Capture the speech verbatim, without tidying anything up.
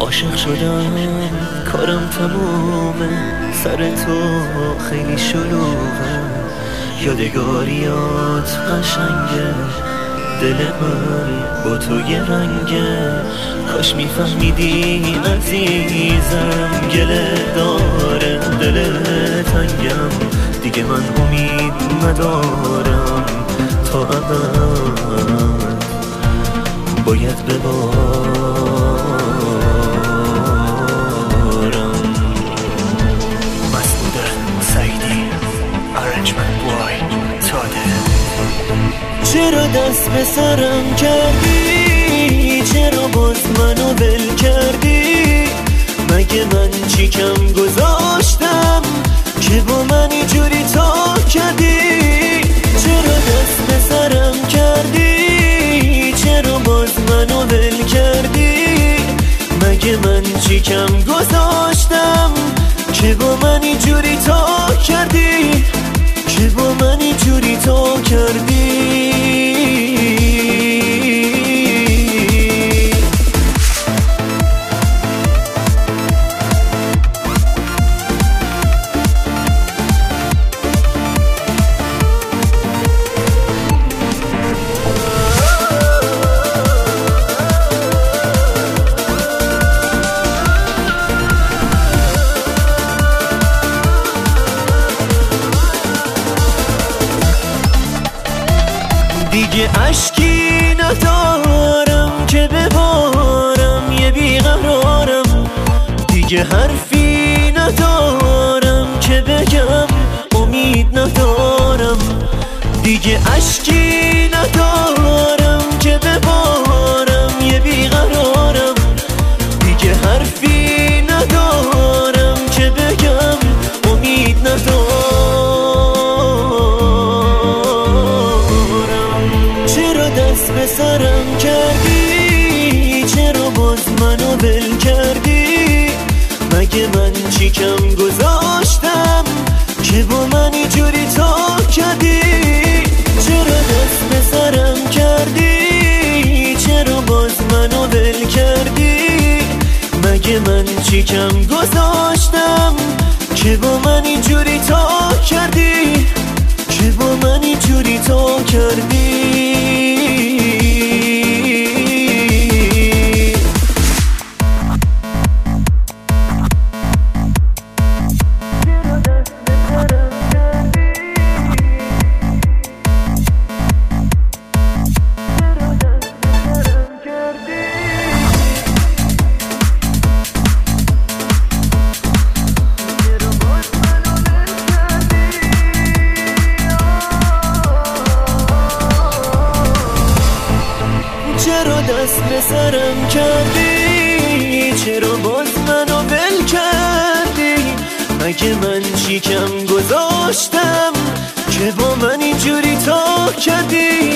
عاشق شدم کارم تمومه، سر تو خیلی شلوغه، یادگاریات قشنگه، دل من با تو یه رنگه. کاش میفهمیدی عزیزم، گله داره دل تنگم، دیگه من امید ندارم، تا ابد باید ببارم. مسعود سعیدی ارنجمنت بوی تاده. چرا دست به سرم کردی؟ چرا باز منو ول کردی؟ مگه من چی کم گذاشتم که با من اینجوری تا کردی؟ چرا دست به سرم کردی؟ چرا باز منو ول کردی؟ مگه من چی کم گذاشتم که با من اینجوری تا کردی؟ که با من اینجوری تا کردی؟ دیگه اشکی ندارم که ببارم، یه بیقرارم. دیگه حرفی ندارم که بگم، امید ندارم. دیگه اشکی ندارم که ببارم، یه بیقرارم. دیگه حرفی ندارم که بگم، امید ندارم. به سرم کردی؟ چرا باز منو ول کردی؟ مگه من چی کم گذاشتم که با من اینجوری تا کردی؟ چرا دست به سرم کردی؟ چرا باز منو ول کردی؟ مگه من چی کم گذاشتم که با من اینجوری تا کردی؟ که با من اینجوری تا کردی؟ چرا دست به سرم کردی؟ چرا باز منو ول کردی؟ مگه من چی کم گذاشتم که با من اینجوری تا کردی؟